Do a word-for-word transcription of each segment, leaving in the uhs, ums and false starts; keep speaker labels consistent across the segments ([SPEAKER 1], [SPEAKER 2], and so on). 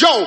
[SPEAKER 1] Joe.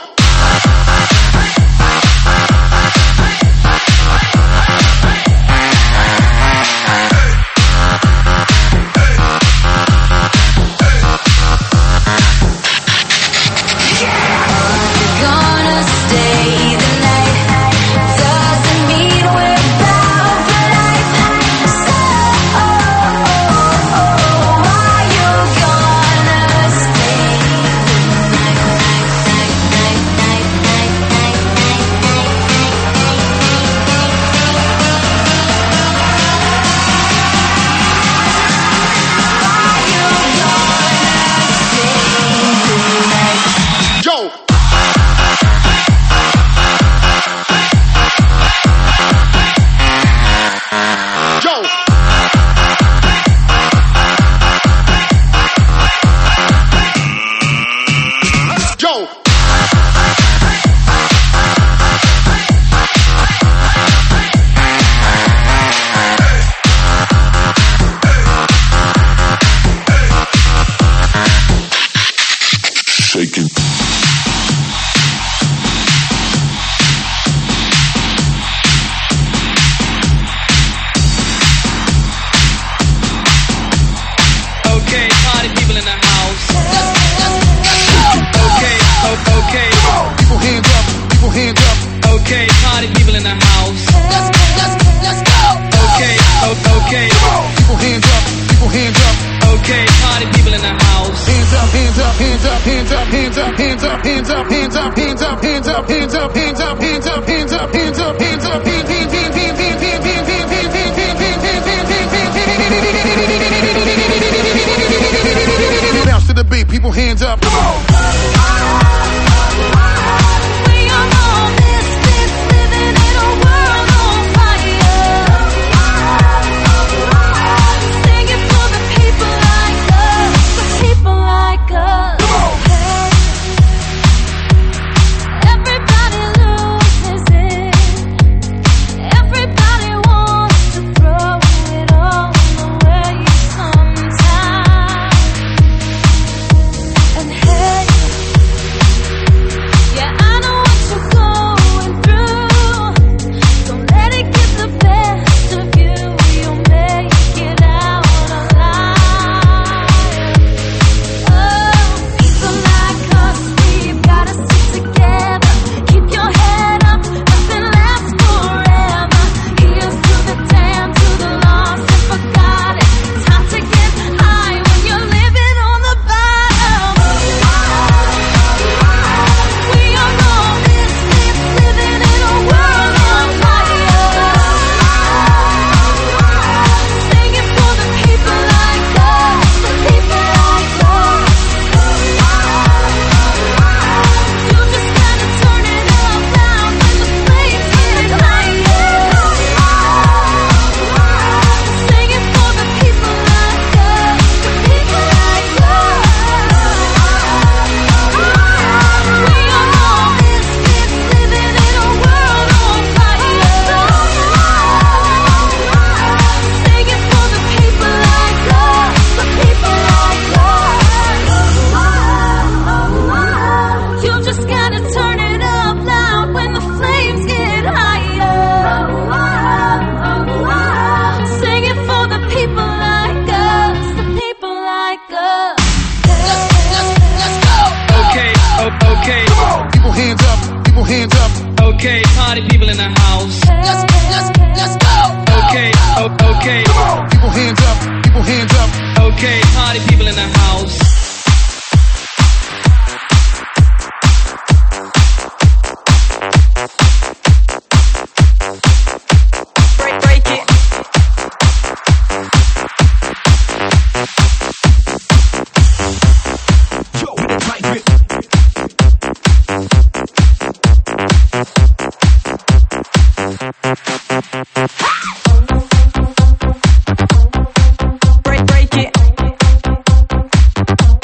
[SPEAKER 2] Break, break it.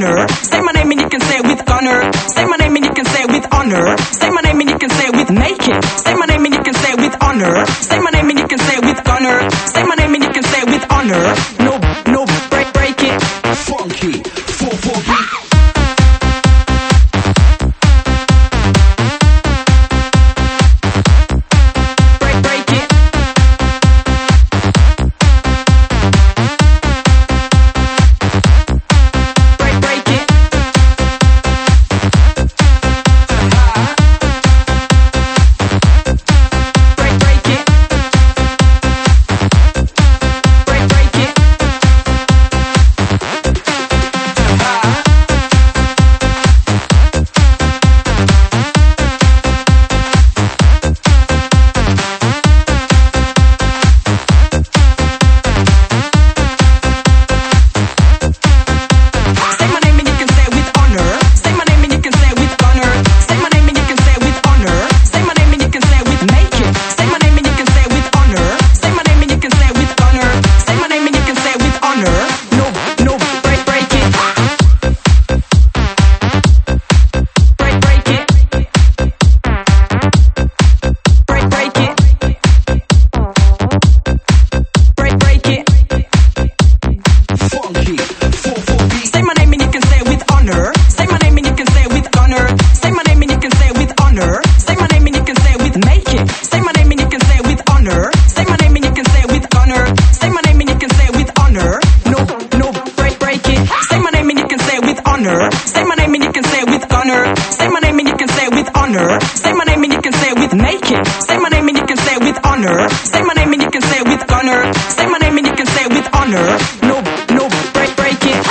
[SPEAKER 1] honor. Say my name and you can say it with honor. Say my name and you can say it with honor. Say my name and you can say it with naked. Say my name and you can say it with honor. Say my name and you can say it with honor. Say my name and you can say it with honor. No, no, break, break it.
[SPEAKER 2] Funky, four four beat.
[SPEAKER 1] Say my name and you can say it with honor. Say my name and you can say it with honor. Say my name and you can say it with naked. Say my name and you can say it with honor. Say my name and you can say it with honor. Say my name and you can say it with honor. No, no, break, break it.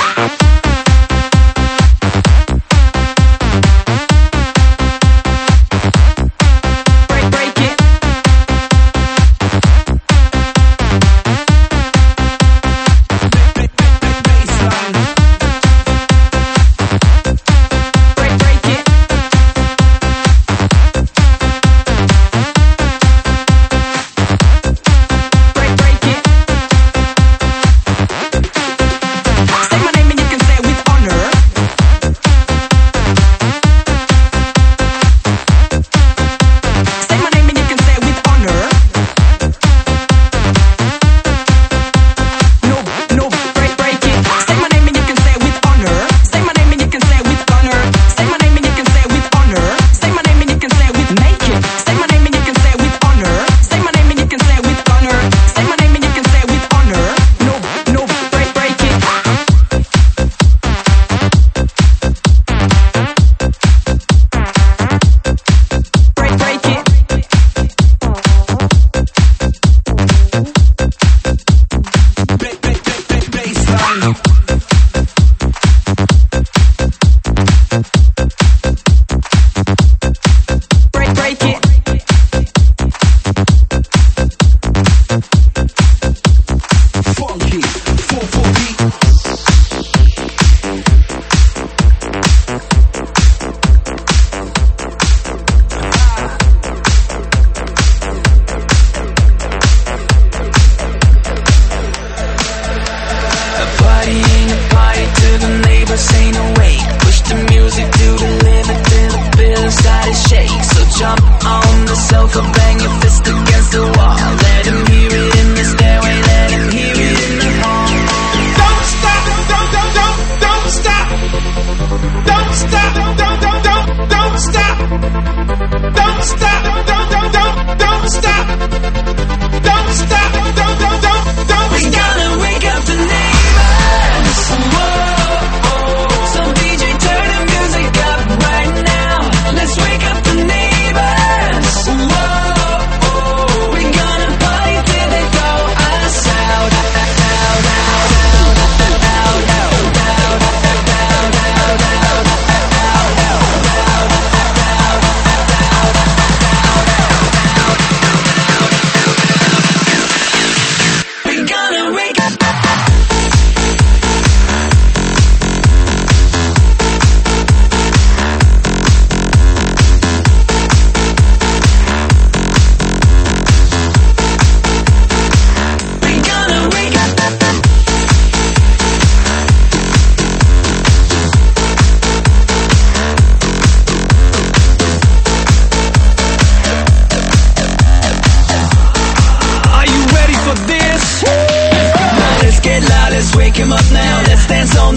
[SPEAKER 3] Let's wake up the neighbors. Whoa, oh, we're gonna party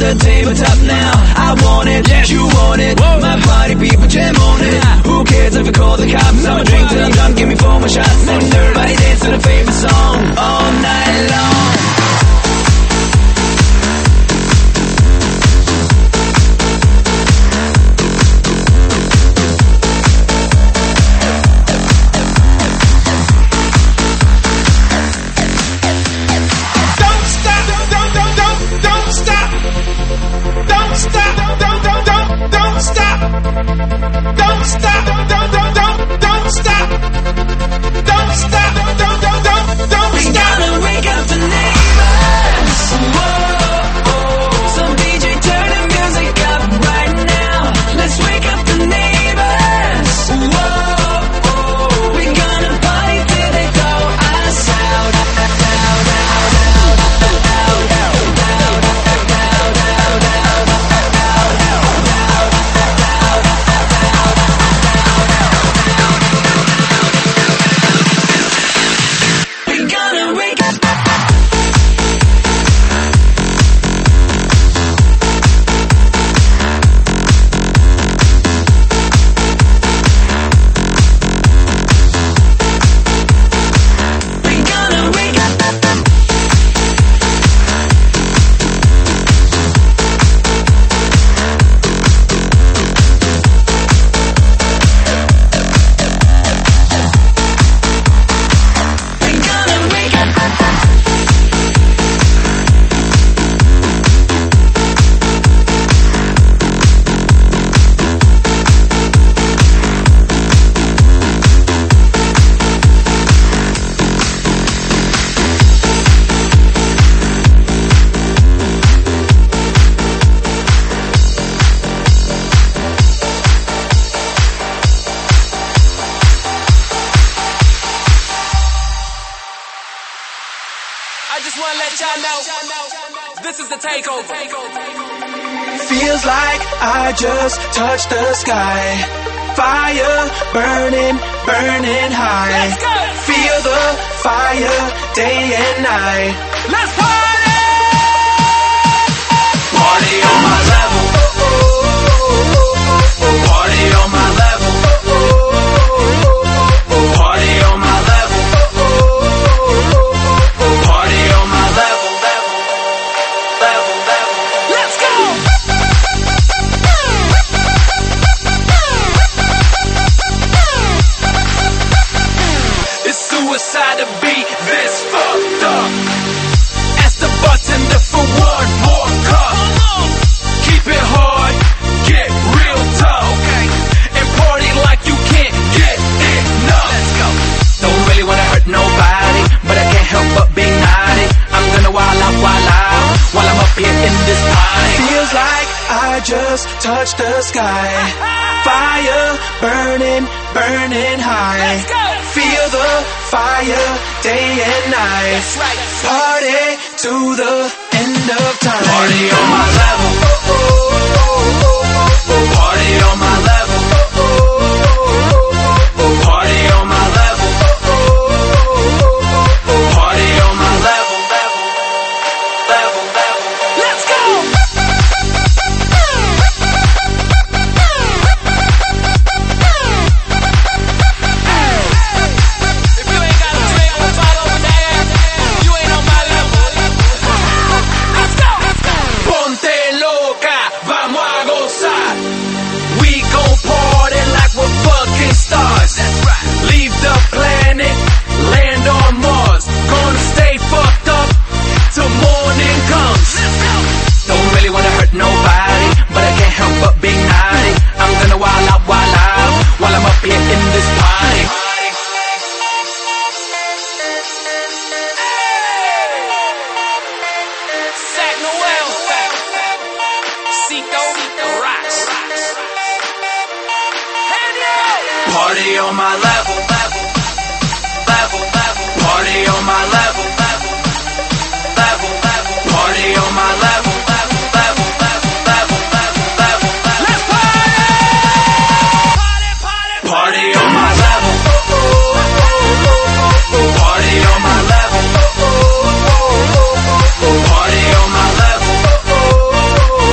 [SPEAKER 3] the tabletop now. I want it, yes. You want it. Whoa. My party people jam on it. Who cares if I call the cops? I'ma drink till I'm drunk, give me four more shots. And everybody dance to the favorite song all night long.
[SPEAKER 4] Feels like I just touched the sky. Fire burning, burning high. Feel the fire day and night. Let's party! Party on my level. Party on my level. Party on my level. Party on my level. Level, level. Let's go! It's suicide to be this fucked up. Ask the bartender for one more cup. Keep it hard, get real tough. Okay. And party like you can't get enough. Let's go. Don't really wanna hurt nobody, but I can't help but be naughty. I'm gonna wild out, wild out, while I'm up here in this party. Feels like I just touched the sky. Fire burning, burning high. Feel the fire day and night. Party to the end of time. Party on my level. Party on my level. Party on my level. Party on my level. Level, level. Let's go! If you ain't got a drink, I'm gonna follow over there. You ain't on my level. Let's go! Ponte loca, vamos a gozar. We gon' party like we're fucking stars. Leave the planet, land on Mars. Gonna stay fucked up till morning comes. Don't really wanna hurt nobody, but I can't help but be naughty. I'm gonna wild out, wild out, while I'm up here in this party. Sac Noel, Cito, Rocks. Party on my level, level, level, level. Party on my level, level, level, level. Party on my level, level, level, level, level, level, level. Let's party! Party, party, party on my level. Party on my level. Party on my level.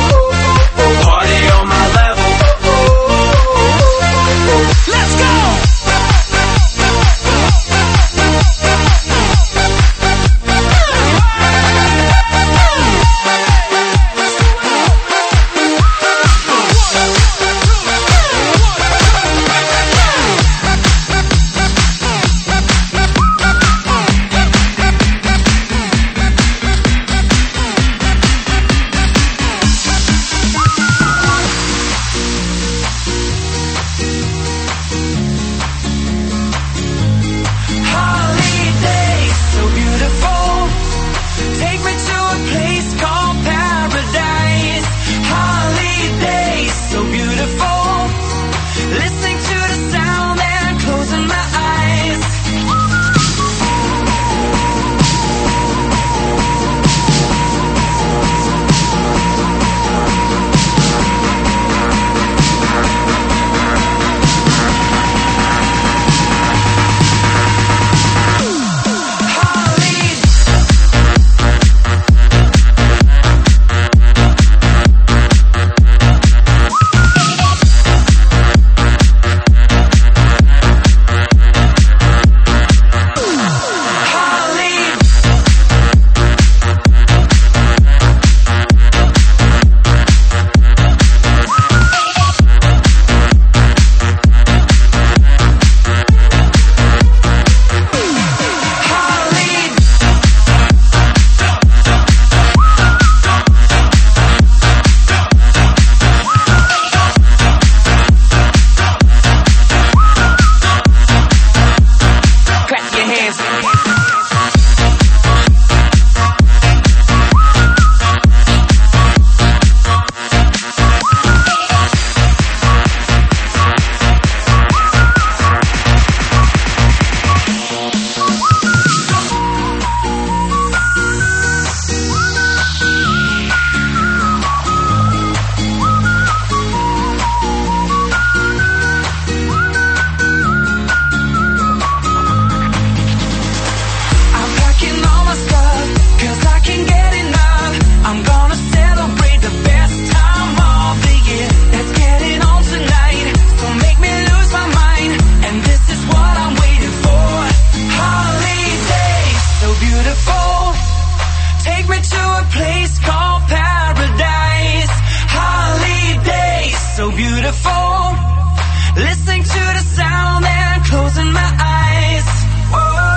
[SPEAKER 3] Take me to a place called paradise. Holidays, so beautiful. Listening to the sound and closing my eyes. Whoa.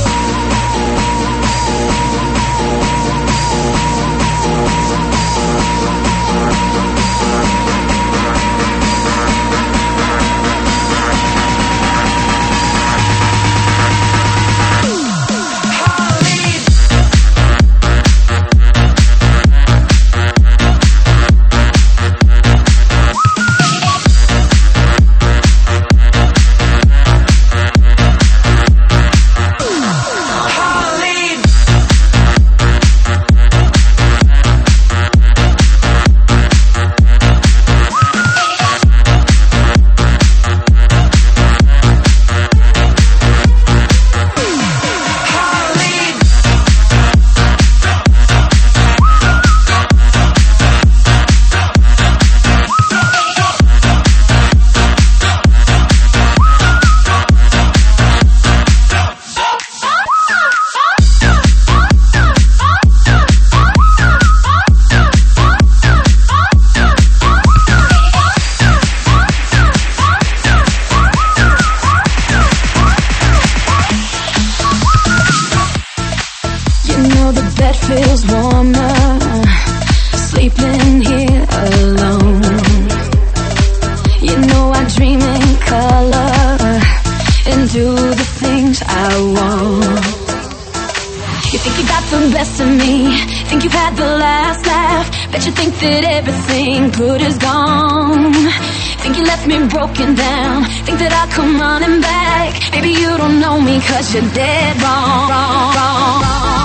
[SPEAKER 5] Broken down, think that I'll come running back. Maybe you don't know me cause you're dead wrong, wrong, wrong,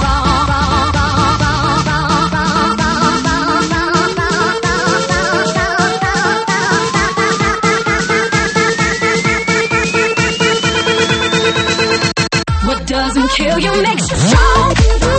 [SPEAKER 5] wrong. What doesn't kill you makes you strong.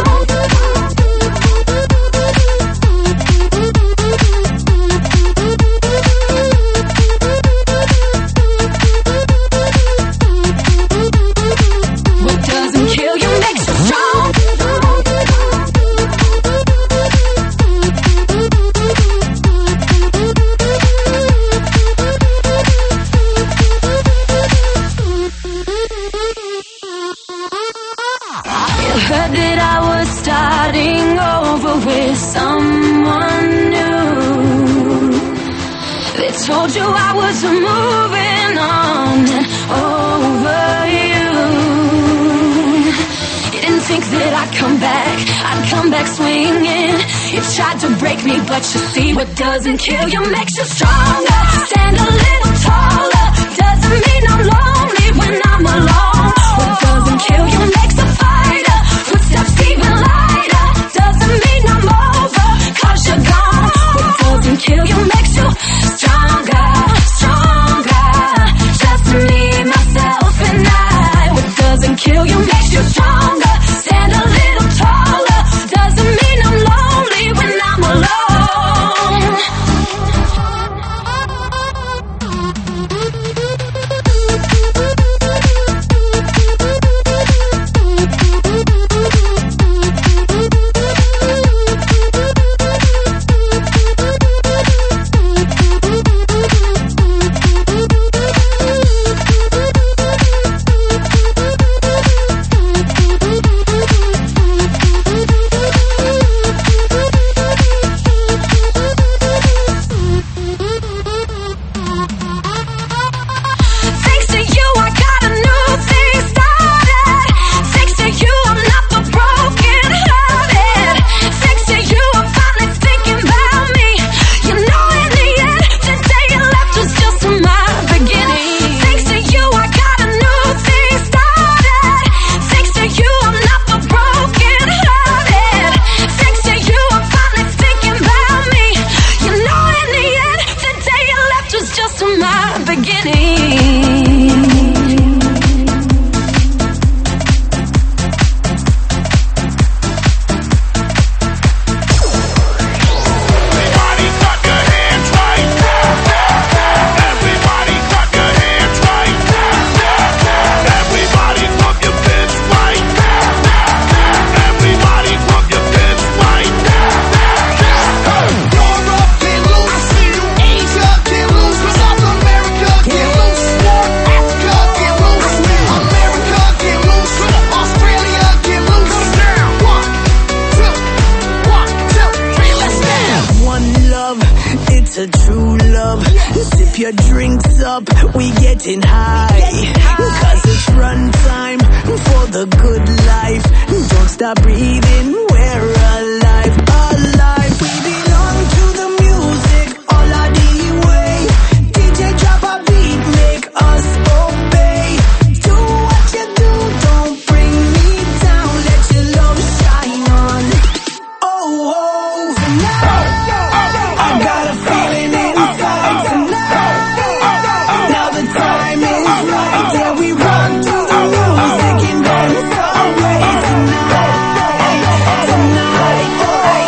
[SPEAKER 5] Told you I was moving on and over you. You didn't think that I'd come back, I'd come back swinging. You tried to break me, but you see what doesn't kill you makes you stronger. Stand a little taller, doesn't mean I'm lonely when I'm alone. What doesn't kill you makes a fighter, footsteps even lighter. Doesn't mean I'm over, cause you're gone. What doesn't kill you makes you stronger, stronger. Just me, myself and I. What doesn't kill you makes you stronger. Stand a little taller, doesn't mean I'm lonely when I'm alone.
[SPEAKER 3] to true love. Sip your drinks up, we getting high. Cause it's run time for the good life. Don't stop breathing, we're alive, alive. We belong to the music, all our D way. D J drop a beat, make us obey. Do what you do, don't bring me down. Let your love shine on. Oh, oh, tonight I got a feeling inside tonight. Now the time is right. Yeah, we run to the music and dance away tonight. Tonight, oh,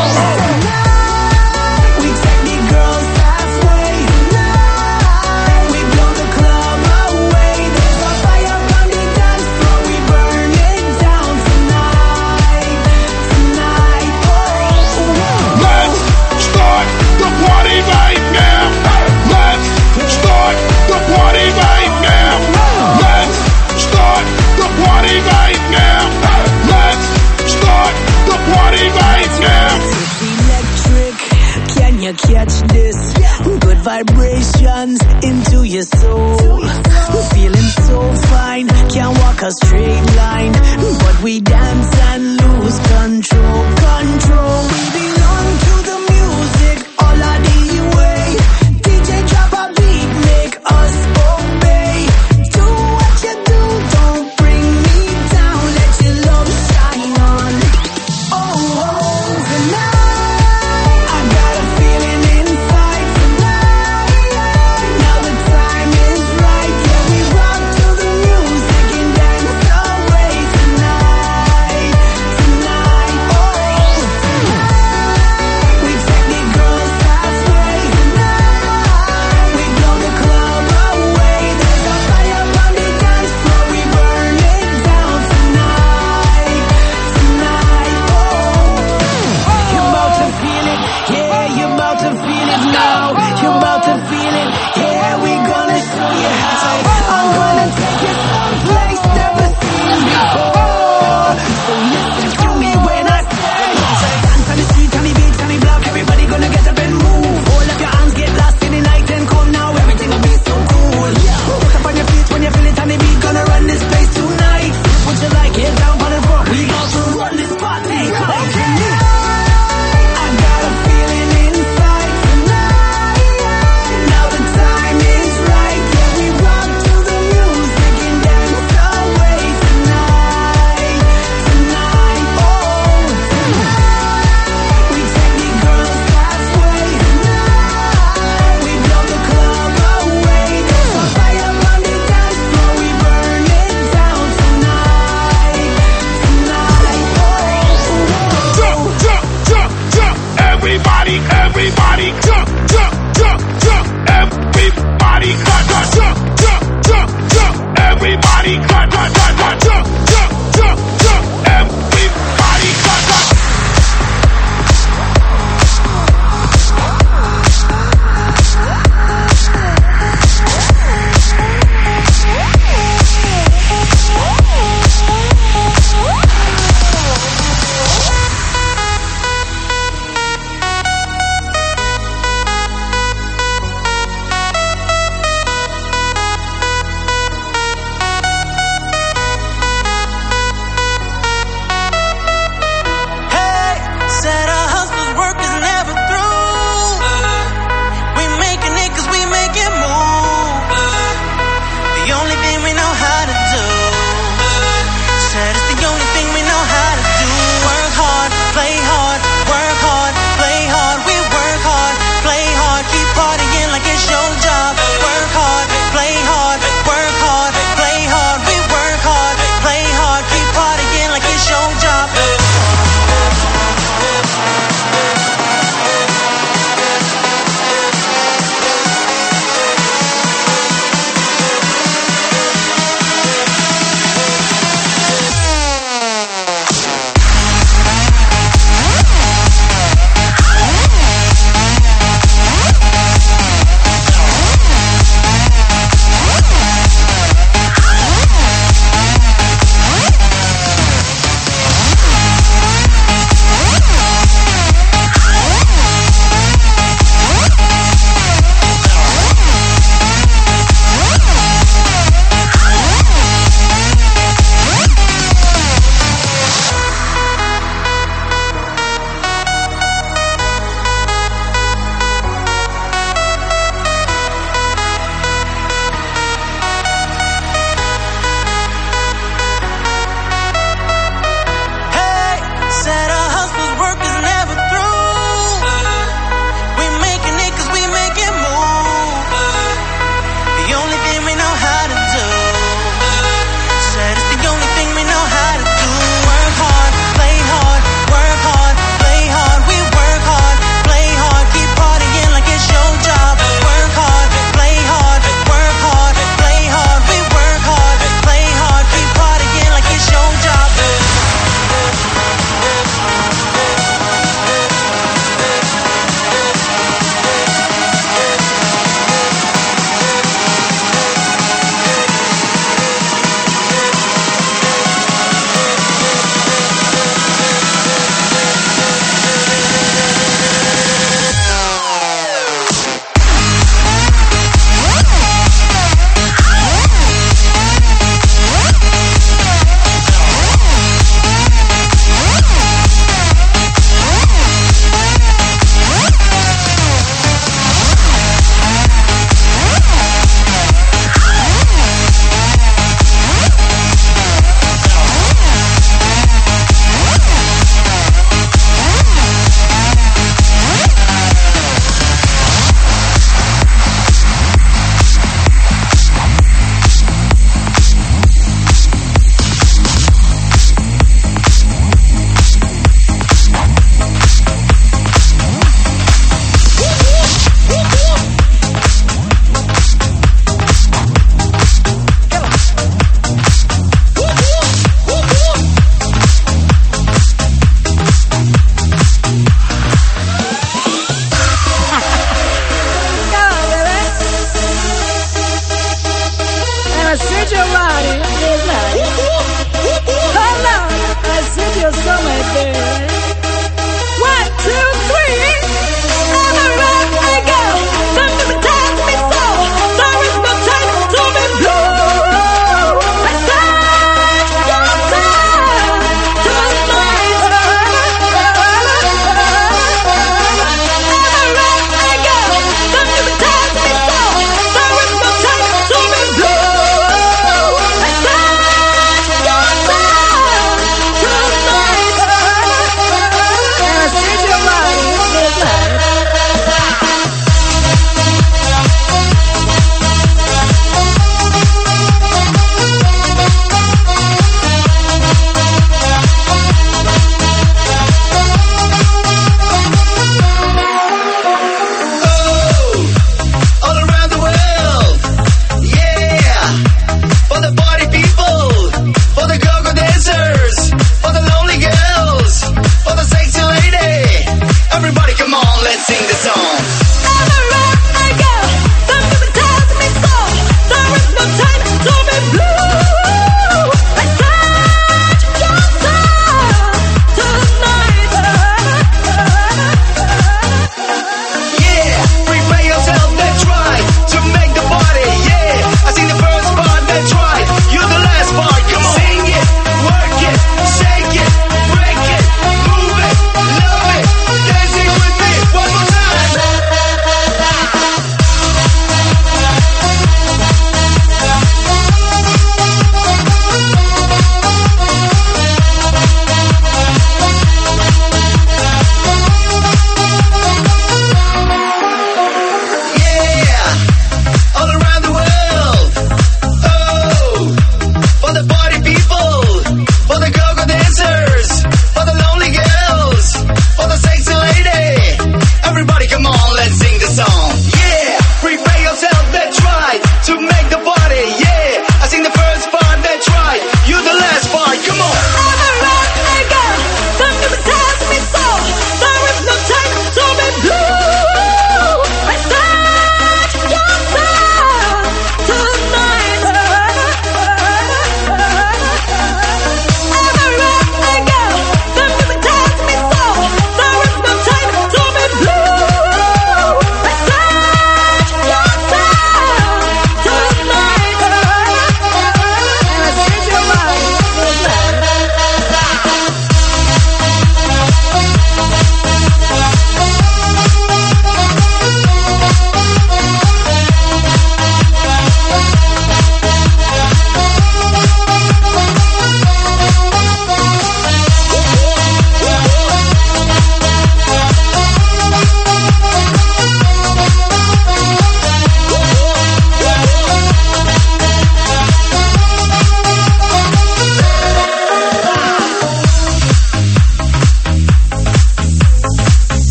[SPEAKER 3] tonight we take the girls halfway. Tonight we blow the club away. There's a fire on the dance floor. We burn it down tonight. Tonight, oh,
[SPEAKER 4] Let's start the party right now. Let's start the party right now. Let's start the party right now. Let's start the party right now.
[SPEAKER 3] electric, can you catch this? Good vibrations into your soul. Feeling so fine, can't walk a straight line, but we dance and lose control. Control. We belong to the music, all our D way. D J drop a beat, make us obey. Do what you do, don't bring me down. Let your love shine on. Oh, oh, tonight I got a feeling inside tonight. Now the time is right. Yeah, we rock to the music and dance away tonight. Tonight, oh,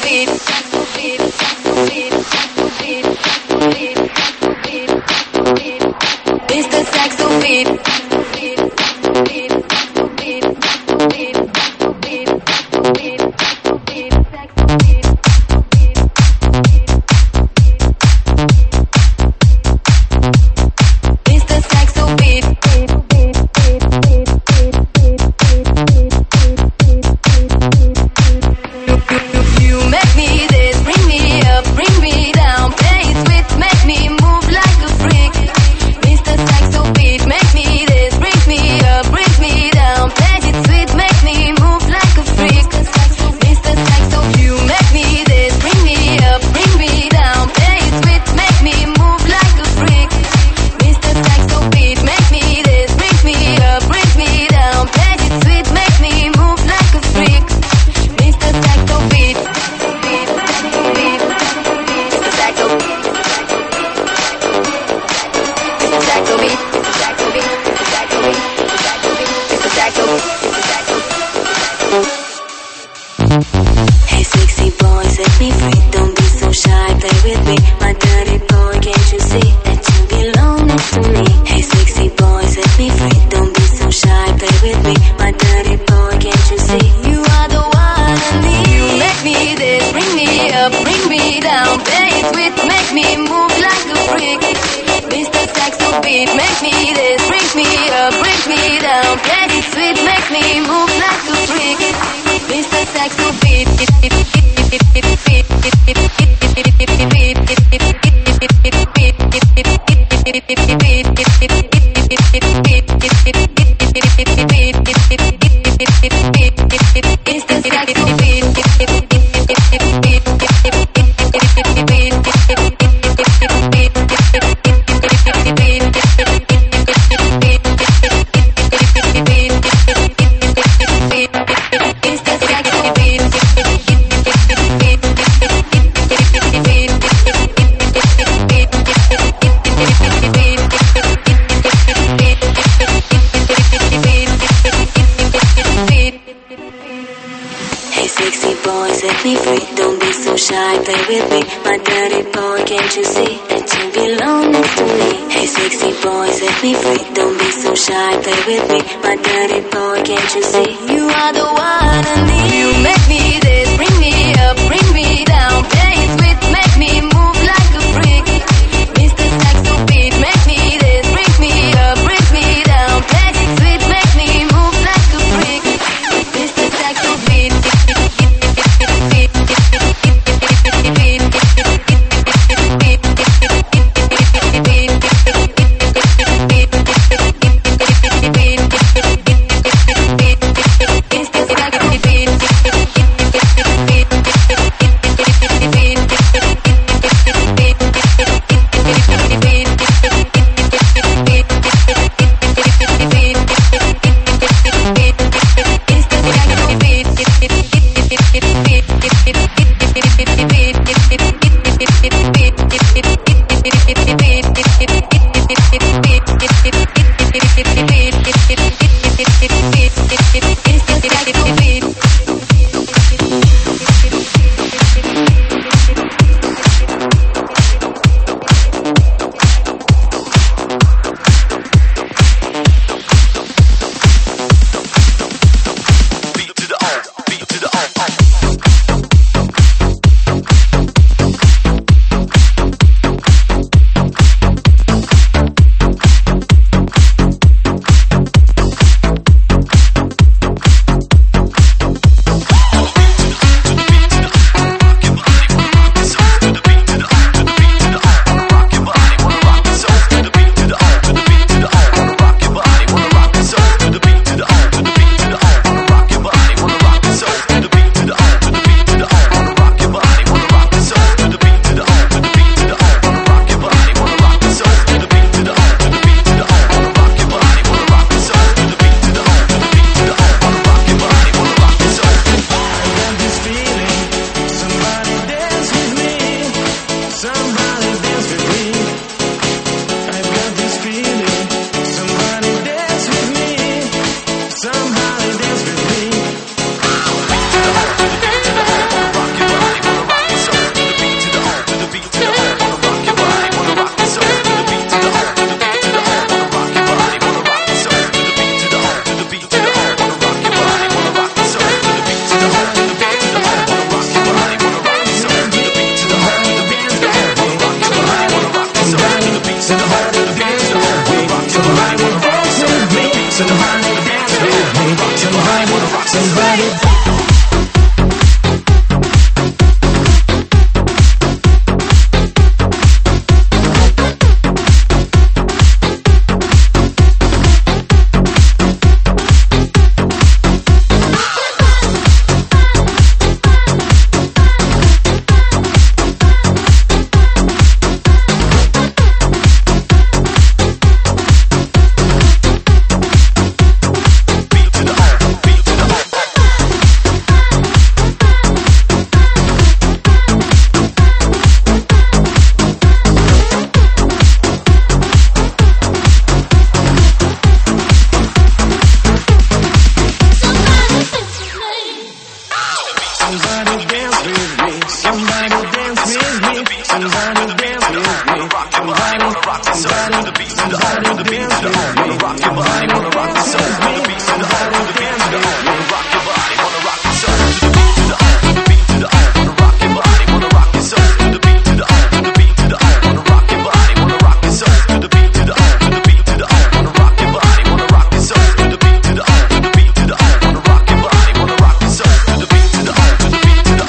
[SPEAKER 5] It's the
[SPEAKER 3] Somebody dance with me. Somebody dance with me. Somebody dance with me. Somebody, somebody, somebody dance with me. Wanna rock your body, wanna rock the soul to the beat, to the heart, to the beat, to the heart. Wanna rock your body, wanna rock the soul to the beat, to the heart, to the beat, to the heart. Wanna rock your body, wanna rock your soul to the beat, to the heart, to the beat, to the heart. Wanna rock your body, wanna rock your soul to the beat, to the heart, to the beat, to the heart. Wanna rock your body, wanna rock your soul to the beat, to the heart, to the beat, to the heart. Wanna rock your body, wanna rock your soul to the beat, to the heart, to the beat, to the heart.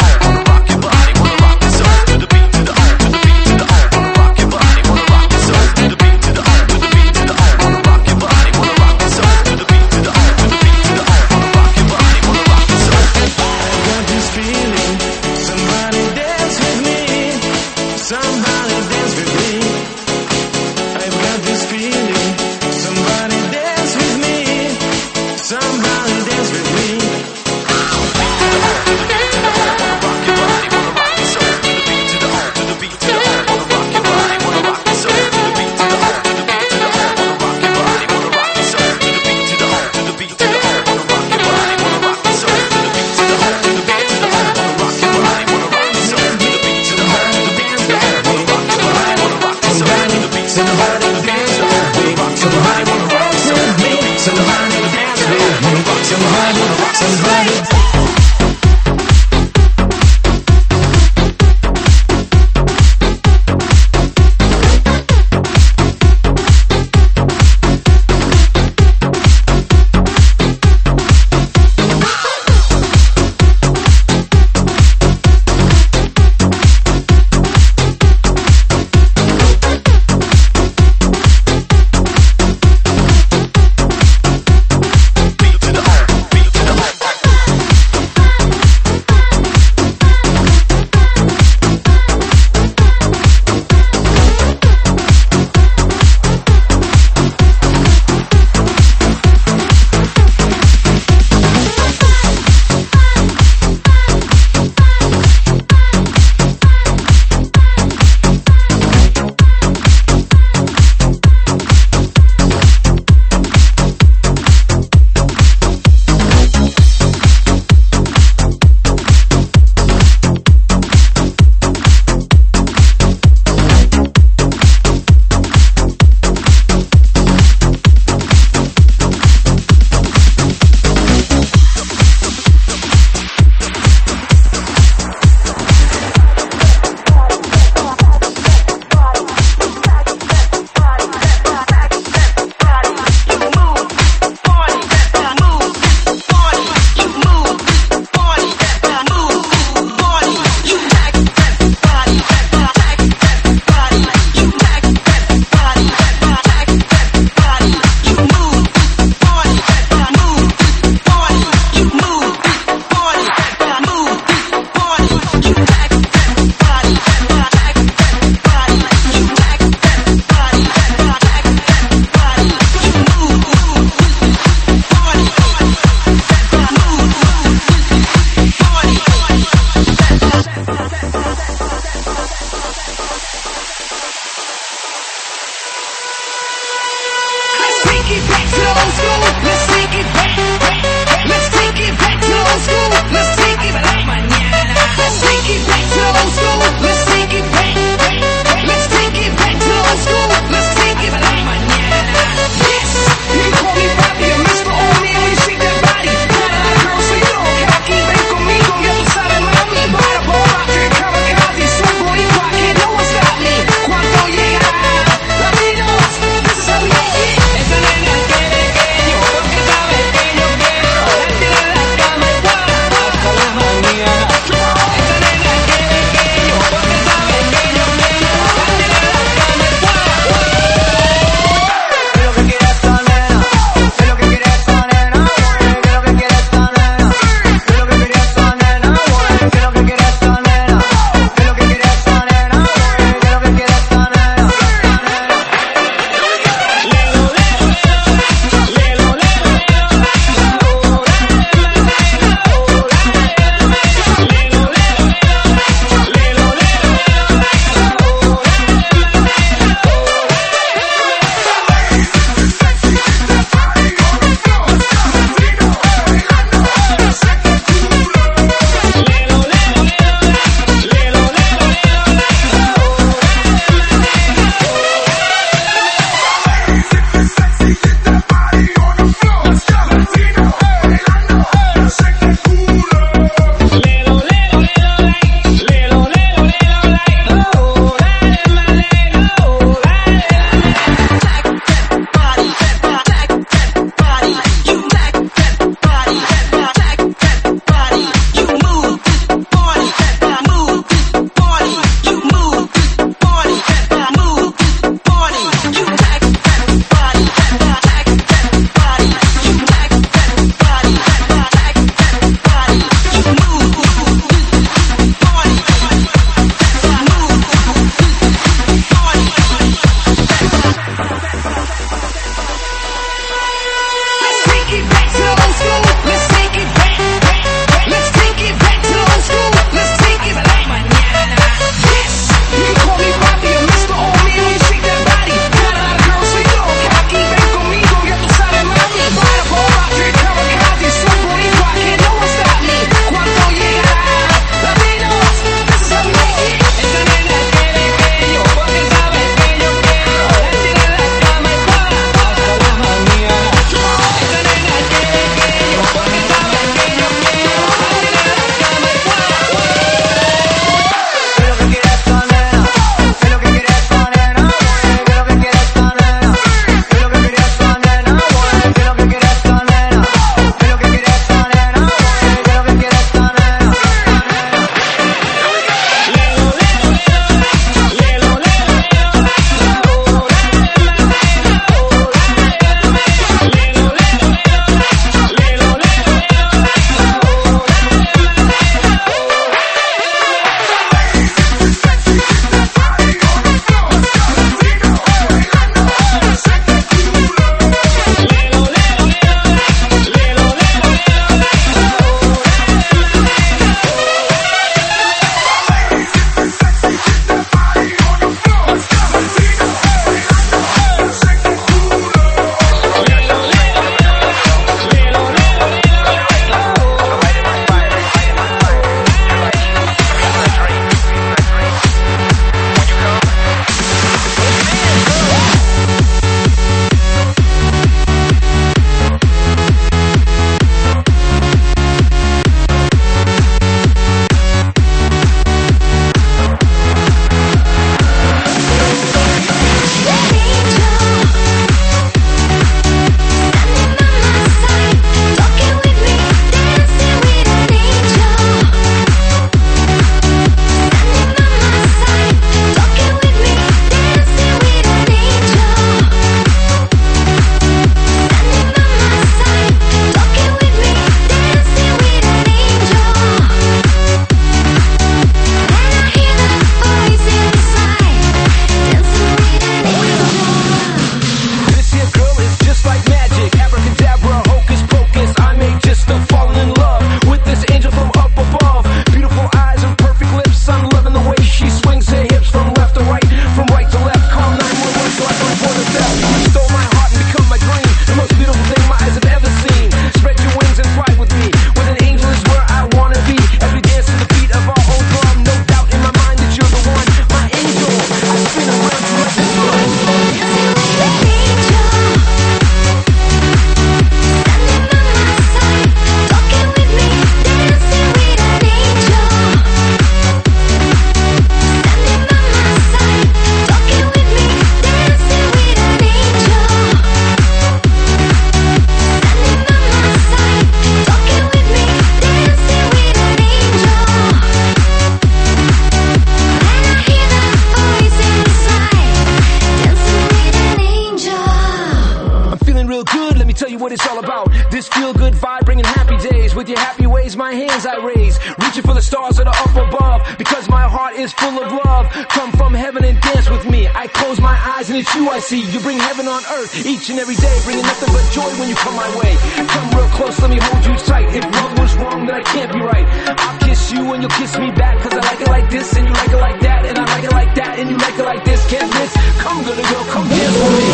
[SPEAKER 3] rays, reaching for the stars that are up above, because my heart is full of love. Come from heaven and dance with me. I close my eyes and it's you I see. You bring heaven on earth each and every day, bringing nothing but joy when you come my way. Come real close, let me hold you tight. If love was wrong, then I can't be right. I'll kiss you and you'll kiss me back, cause I like it like this and you like it like that, and I like it like that and you like it like this. Can't miss. Come good girl, come dance with me.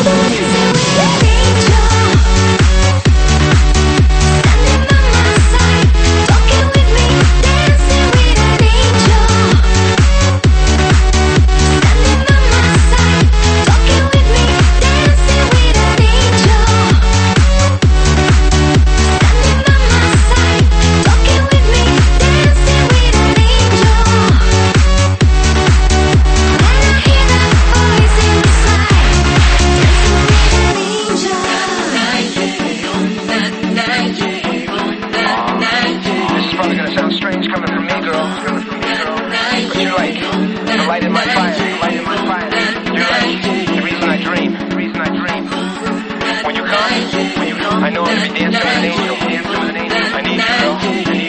[SPEAKER 4] I know I'll be dancing with an angel, dancing with an angel. I need you, girl. I need you.